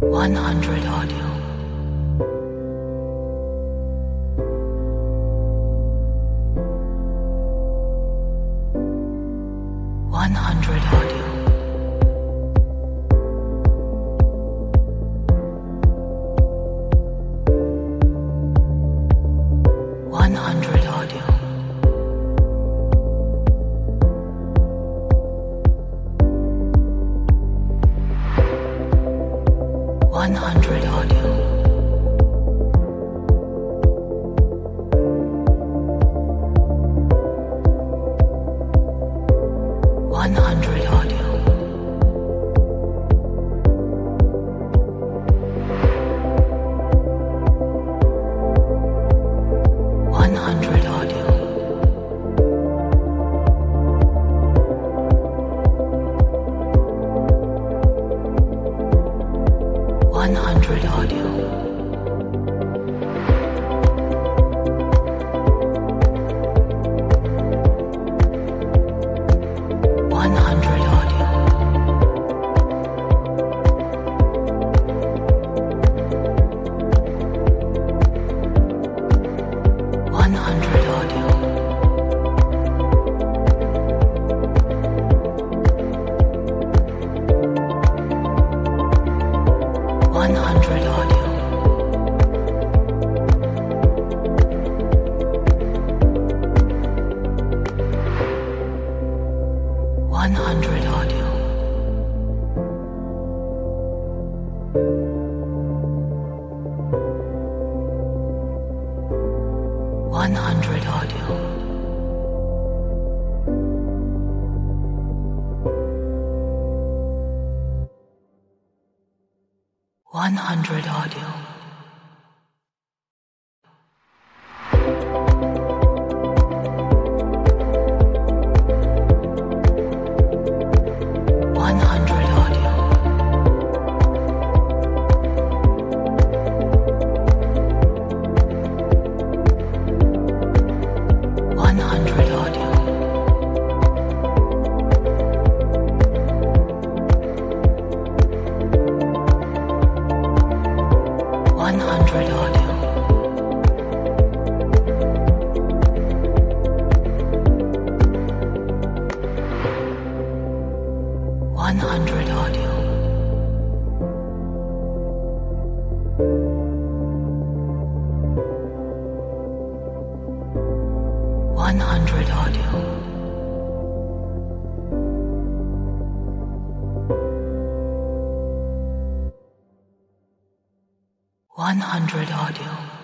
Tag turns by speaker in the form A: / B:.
A: 100 audio. 100 audio. 100 audio. 100 audio. 100 audio. 100 audio. 100 audio. 100 audio. 100 audio. 100 audio. 100 audio. 100 audio. 100 audio. 100 audio. 100 audio. 100 audio. 100 audio. 100 audio. 100 audio.